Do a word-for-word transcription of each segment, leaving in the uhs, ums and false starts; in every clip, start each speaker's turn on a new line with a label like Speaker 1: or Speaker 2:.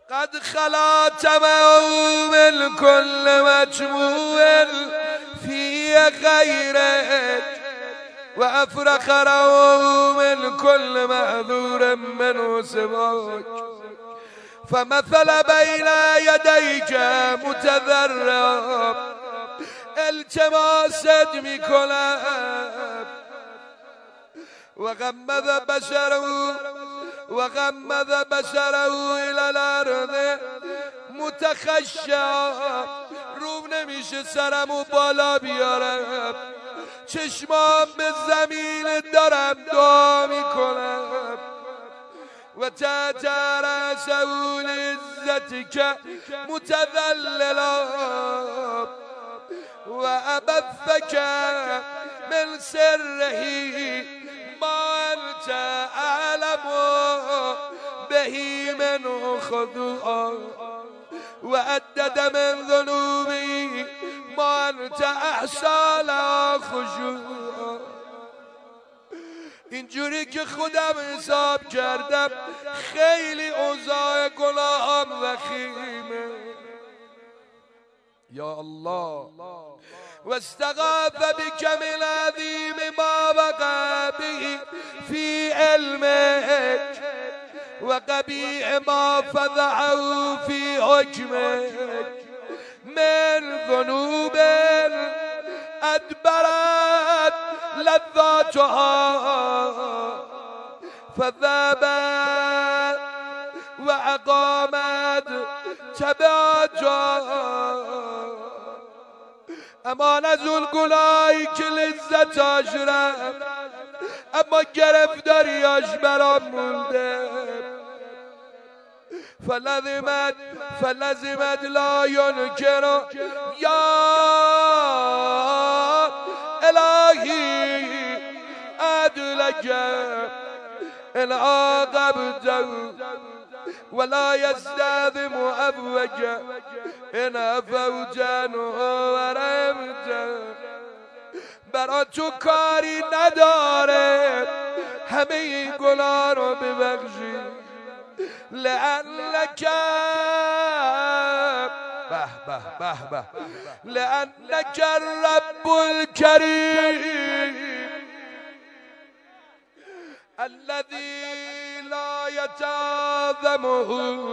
Speaker 1: قد خلا تمام من كل مجموع في غيرك وأفرخ رو من كل معذور منه سواك فمثل بين يديك متذرب التماست میکنم وغمض بشره وغمض بشره الى الارض متخشع روم نمیشه سرمو بالا بیارم چشمام به زمین دارم دعا میکنم و تحت رأسه لعزتك متذللا و ابثك من سره ما انت اعلم به من خضوعا و عدد من ذنوبی ما انت احصى لا خشوعا. اینجوری که خودم حساب کردم خیلی اوضاع گناهام وخیمه. یا الله واستغاث بكم العظيم ما وقع به في علمك وقبيح ما فضعه في حكمك من ذنوب أدبرت لذاتها فذابت وأقامت تباجا. امان از اون گناهی که لذتاش رفت اما گرفتاریاش برام مونده. فلزمت فلزمت لا ينكر یا الهی عدلك ان عاقبته ولا يستاذم عفوك ان عفوت عنه ورحمته. برا تو کاری نداره همه این گناه رو ببخشی لأنك به به به به لأنك الرب الكريم الذي لا يتعظمه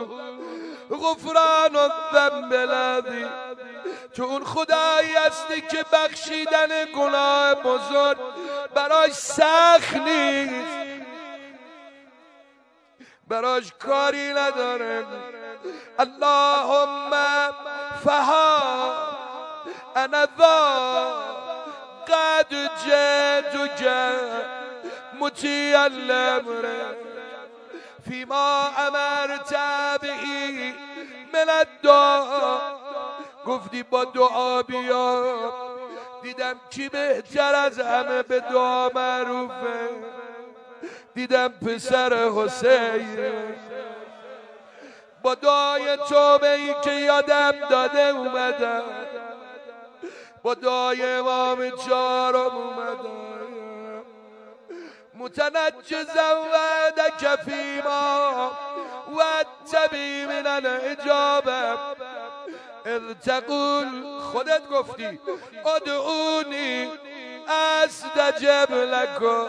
Speaker 1: غفران الذنب الذي. تو اون خدایی هستی که بخشیدن گناه بزرگ براش سخت نیست، براش کاری نداره. اللهم فها انا ذا قد جئتك مطيعا لامرك فيما امرت به من الدعاء. گفتی با دعا بیا، دیدم کی بهتر از همه به دعا معروفه، دیدم پسر حسین. با دعای توبه ای که یادم داده اومدم، با دعای امام چهارم اومدم. متنجزا وعدک فیما وعدتبی من الاجابه اذ تقول، خودت گفتی ادعونی استجب لکم.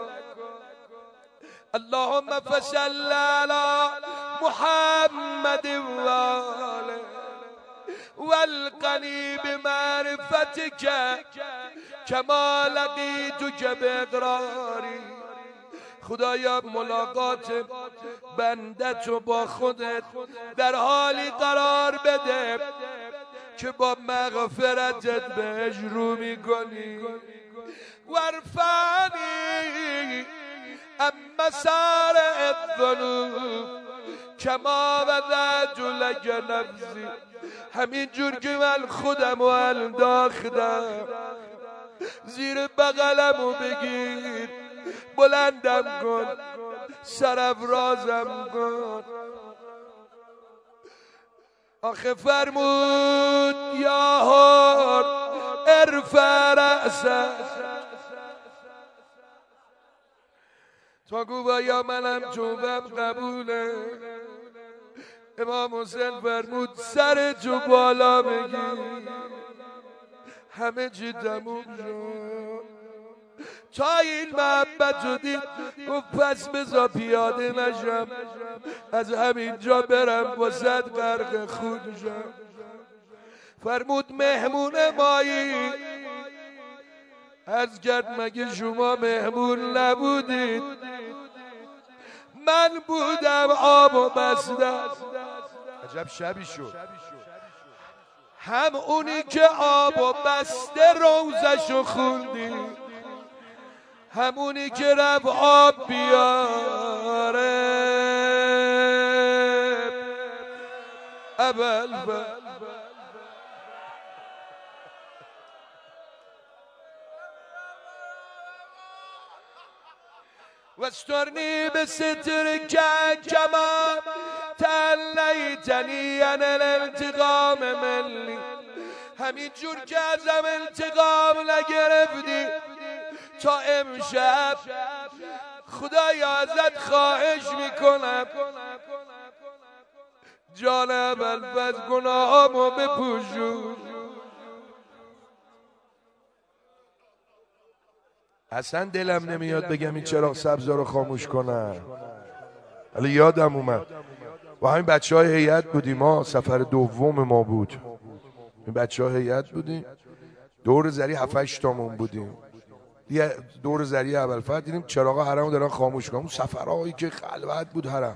Speaker 1: اللهم فصل على محمد وآله والقني بمعرفتك كما لقيتك باقراري. خدایا ملاقات بندت رو با خودت در حالی قرار بده که با مغفرتت بهش رو میکنی. وارفعنی اما سار الذنوب کما وضعت لک نفسی. همین جور که من خودم رو انداختم زیر بغلم رو بگیر، بلندم کن، سرافرازم کن. آخه فرمود یا هر ارفع رأسک. تو گو یا منم توبم قبوله، امام حسین فرمود سر جو بالا بگیر، همه چی تموم شد. تا این محبت رو دید گفت پس بذار پیاده نشم، از همینجا برم واسد غرق خون شم. فرمود مهمون مایی، از کرد مگه شما مهمون نبودید؟ من بودم آب و بسته. عجب شبی شد. هم اونی که آب و بسته روزشو خوندی، همونی که رفت آب بیاره ابوالفضل. واسترني بسترك كما تليتني عن الانتقام مني. همین جور که ازم انتقام نگرفتی تا امشب، خدایا ازت خواهش میکنم جان ابوالفضل گناهامو بپوشون. اصلا دلم نمیاد بگم این چراغ سبزا رو خاموش کنم، ولی یادم اومد با همین بچه های هیئت بودیم، ما سفر دوم ما بود، این بچه های هیئت بودیم، دور زری هفت هشت تامون بودیم، یه دور زری ابوالفضل دیدیم چراغ حرمو دارن خاموش کنن. اون سفرهایی که خلوت بود حرم.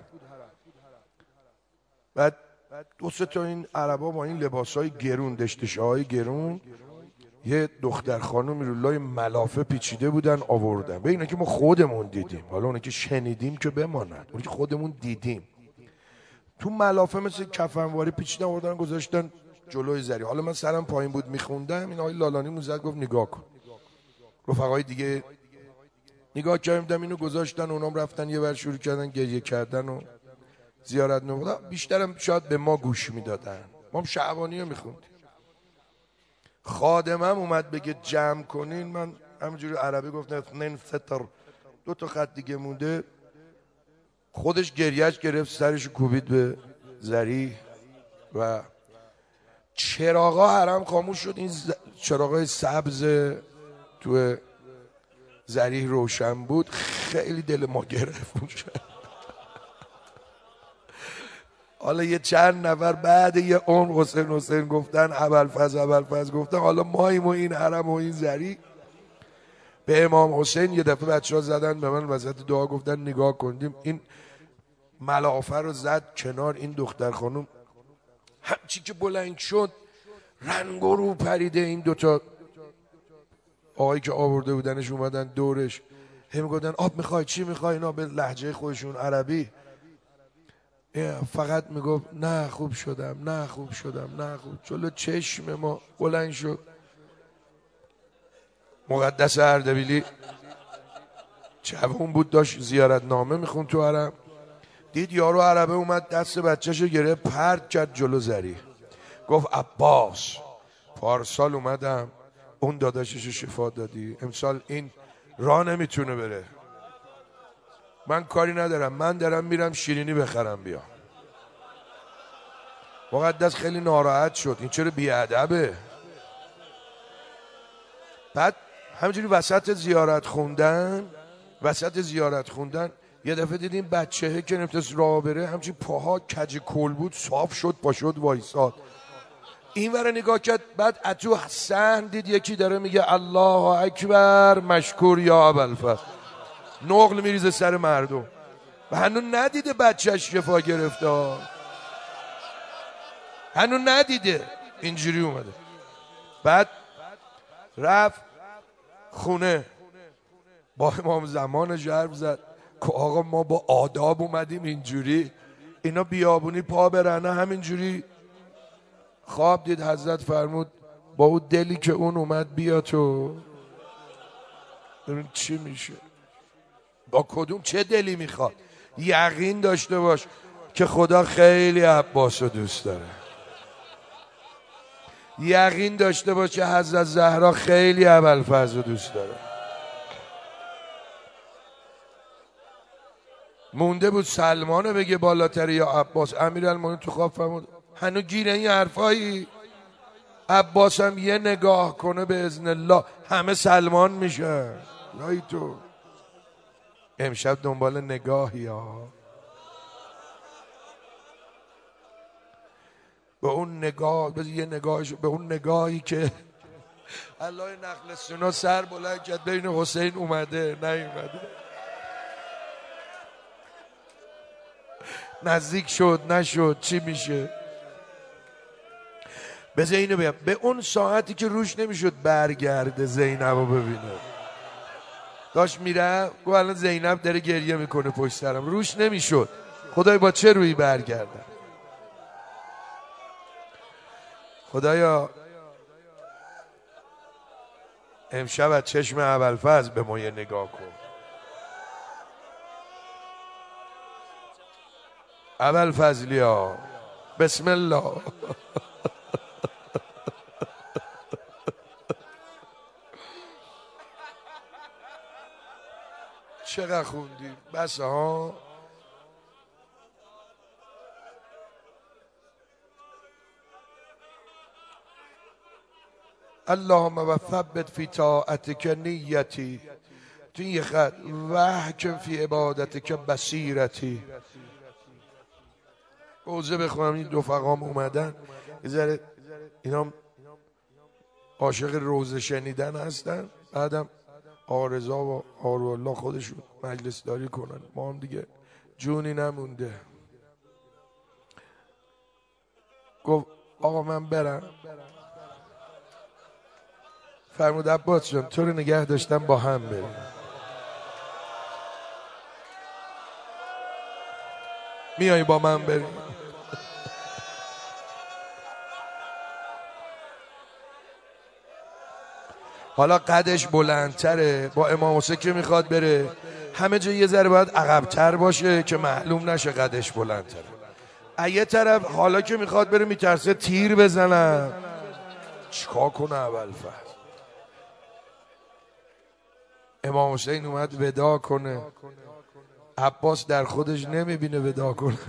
Speaker 1: بعد دو سه تا این عربا با این لباسای گرون، دشتشهای گرون، یه دختر خانومی رو لای ملافه پیچیده بودن آوردن. به اینا که ما خودمون دیدیم، حالا اون که شنیدیم که بماند، اون که خودمون دیدیم، تو ملافه مثل کفنواری پیچیدن آوردن گذاشتن جلوی زری. حالا من سرم پایین بود میخوندم، این آقای لالانی موزد گفت نگاه کن. رفقای دیگه نگاه کردم، اینو گذاشتن، اونام رفتن یه بر شروع کردن گریه کردن و زیارت نمودن. بیشترم شاید به ما گوش میدادن، ما هم شعبانی رو میخوندیم. خادمم اومد بگه جمع کنین، من همینجوری عربی گفتم اثنین ستر، دو تا خط دیگه مونده. خودش گریهش گرفت، سرش کوبید به زری و چراغا حرم خاموش شد. این ز... چراغای سبز تو زری روشن بود. خیلی دل ما گرفت شد. حالا یه چند نفر بعد یه عمر حسین حسین گفتن، ابوالفضل ابوالفضل گفتن، حالا ماییم و این حرم و این زری. به امام حسین یه دفعه بچه ها زدن به من وسط دعا گفتن نگاه کندیم، این ملافه رو زد کنار این دختر خانم، همچی که بلند شد رنگ و رو پریده. این دوتا آقایی که آورده بودنش اومدن دورش، هم گفتن آب میخوای چی میخوای؟ اینا به لهجه خودشون عربی فقط میگفت نه خوب شدم، نه خوب شدم، نه خوب. جلو چشم ما بلند شد مقدس اردبیلی، جوون بود، داشت زیارت نامه میخوند تو حرم. دید یارو عربه اومد دست بچه‌شو گرفت پرت کرد جلو زری، گفت عباس پارسال اومدم اون داداششو شفا دادی، امسال این راه نمیتونه بره، من کاری ندارم، من دارم میرم شیرینی بخرم بیا. مقدس خیلی ناراحت شد، این چرا بیادبه؟ بعد همینجوری وسط زیارت خوندن وسط زیارت خوندن یه دفعه دیدیم بچه‌ها که نمیتونست راه بره، همچین پاها کج کل بود، صاف شد پا شد وایساد. این ور نگاه کرد، بعد اتو صحن دید یکی داره میگه الله اکبر مشکور یا ابوالفضل، نقل میریزه سر مردم و هنوز ندیده بچهش شفا گرفته، هنوز ندیده، اینجوری اومده. بعد رفت خونه با امام زمان حرف زد که آقا ما با آداب اومدیم اینجوری، اینا بیابونی پا برنه همینجوری. خواب دید حضرت فرمود با اون دلی که اون اومد بیا تو، ببین چی میشه، با کدوم چه دلی میخواد. یقین داشته باش که خدا خیلی عباس رو دوست داره، یقین داشته باش که حضرت زهرا خیلی ابوالفضل رو دوست داره. مونده بود سلمانو بگه بالاتر یا عباس. امیرالمومنین تو خواب فرمود هنو گیره این حرفایی؟ عباس هم یه نگاه کنه به اذن الله همه سلمان میشه. لای تو امشب دنبال نگاهی ها، به اون نگاه، به یه نگاهش، به اون نگاهی که الله نخل سونا سر بلند کرد ببین حسین اومده نیومده، نزدیک شد نشد، چی میشه؟ بذار اینو بگم، به اون ساعتی که روش نمیشد برگرده زینبو ببینه، داشت میره گو الان زینب داره گریه میکنه پشت سرم، روش نمیشد. خدای با چه روی برگردم؟ خدایا امشب از چشم ابوالفضل به ما یه نگاه کن. ابوالفضلیا بسم الله. چقدر خوندی؟ بس ها. اللهم و ثبت فی طاعتک نیتی، تو این یه خط وحکم فی عبادتک بصیرتی. اوزه بخونم، این دو فقام اومدن یه ذره اینا عاشق روزه شنیدن هستن، بعدم آرزا و آروالله خودشون مجلس داری کنن، ما هم دیگه جونی نمونده. گفت آقا من برم، فرمود عباس جان تو رو نگه داشتم با هم بریم. میای با من بریم؟ حالا قدش بلندتره، با امام حسین که میخواد بره همه جا یه ذره باید عقب‌تر باشه که معلوم نشه قدش بلندتره. یه طرف حالا که میخواد بره میترسه تیر بزنن، چیکار کنه ابوالفضل؟ امام حسین اومد ودا کنه، عباس در خودش نمیبینه ودا کنه.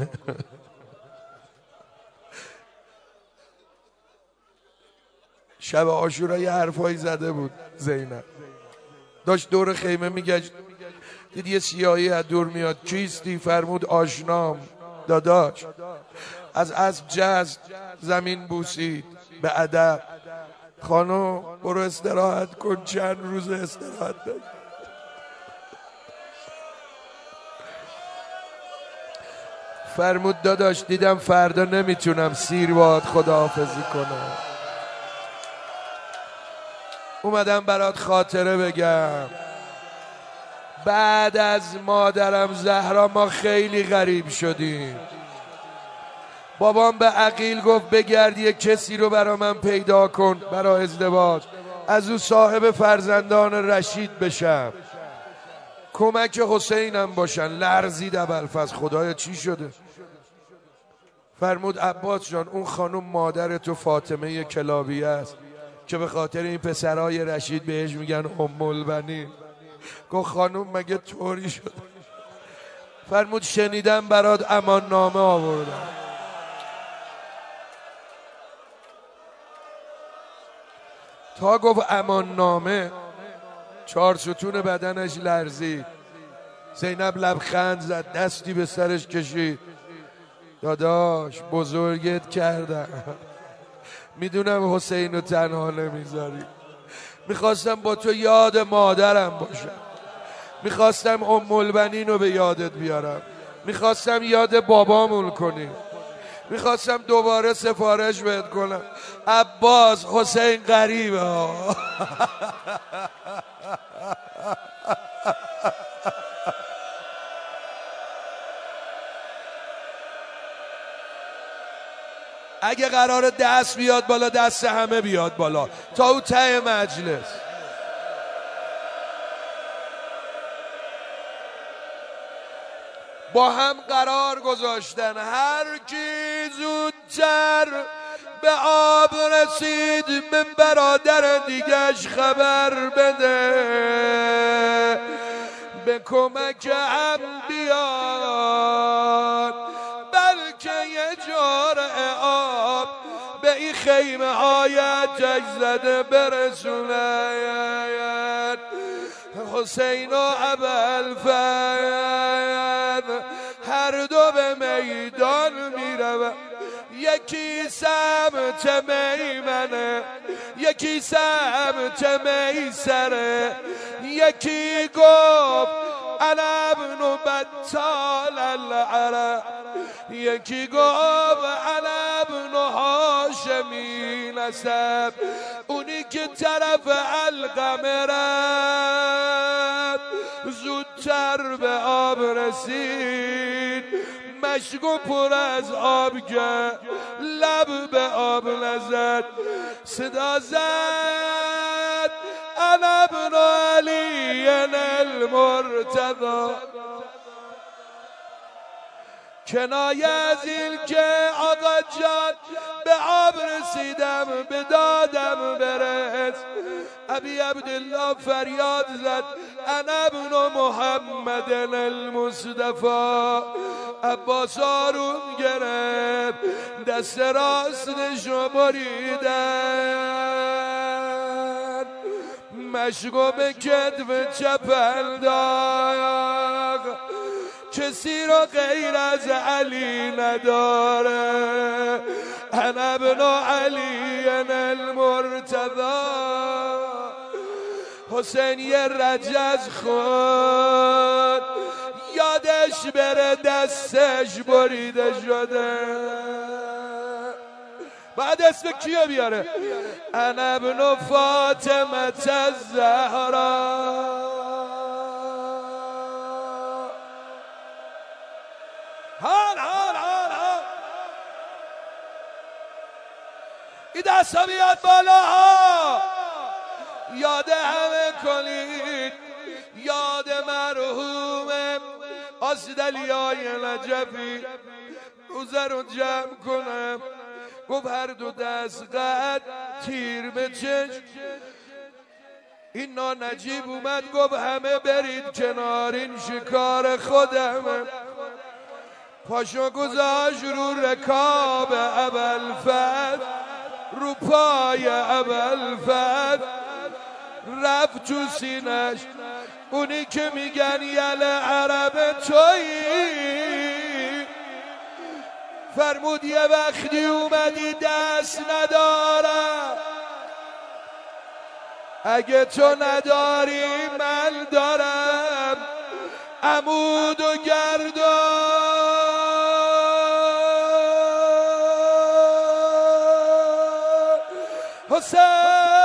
Speaker 1: شب عاشورا یه حرفایی زده بود زینب، داشت دور خیمه میگشت، دید یه سیاهی از دور میاد. کیستی؟ فرمود آشنام. داداش از اسب جست، زمین بوسید به ادب. خانم برو استراحت کن، چند روز استراحت داشت. فرمود داداش دیدم فردا نمیتونم سیر باهات خداحافظی کنم، اومدم برات خاطره بگم. بعد از مادرم زهرا ما خیلی غریب شدیم. بابام به عقیل گفت بگرد یک کسی رو برا من پیدا کن برا ازدواج، از او صاحب فرزندان رشید بشم، کمک حسینم باشن. لرزید ابوالفضل، خدایا چی شده؟ فرمود عباس جان اون خانم مادر تو فاطمه کلابیه است که به خاطر این پسرای رشید بهش میگن ام البنین. گفت خانم مگه طوری شد؟ فرمود شنیدم برات امان نامه آوردم. تا گفت امان نامه چهار ستون بدنش لرزید. زینب لبخند زد، دستی به سرش کشید. داداش بزرگت کردم، میدونم حسین رو تنها نمیذاری، میخواستم با تو یاد مادرم باشم، میخواستم ام البنین رو به یادت بیارم، میخواستم یاد بابامون کنی، میخواستم دوباره سفارش بهت کنم. عباس حسین غریبه ها. اگه قرار دست بیاد بالا دست همه بیاد بالا تا او ته مجلس. با هم قرار گذاشتن هر کی زودتر به آب رسید به برادر دیگش خبر بده، به کمک هم بیاد، بلکه یه جرعه آب به این خیمه های آتش زده برسونه. حسین و ابوالفضل هر دو به میدان میرون، یکی سمت میمنه، یکی سمت میسره. یکی گفت انا ابن بطال العرب، یکی گفت انا ابن هاشمی نسب. اونی که طرف علقمه رفت زودتر به آب رسید، مشکو پر از آب کرد، لب به آب نزد، صدا زد انا ابن علی المرتضی. کنایه از این که آقا جان به آب رسیدم به دادم برس. ابی عبدالله فریاد زد انا ابن محمد المصطفى. عباس آروم گرفت دست راستشو بریدن، مشکو به کتف چپ انداخت. کسی رو غیر از علی نداره، انا ابن علی المرتضی. حسین یه رجز خود یادش بره دستش بریده شده. بعد اسم کیو بیاره؟ انا ابن فاطمه الزهرا. حال حال حال حال این دست ها بیاد بالا ها. یاد همه کنید، یاد مرحوم آسدلیای نجفی. روزه رو جمع کنم، گفت هر دو دست قد تیر به چشم. این نانجیب اومد گفت همه برید کنار، این شکار خودمه. پاشو گذاشت رو رکاب ابوالفضل، رو پای ابوالفضل، رفت تو سینش. اونی که میگن یل عرب تویی، فرمود یه وقتی اومدی دست ندارم، اگه تو نداری من دارم. عمود و گردان حسین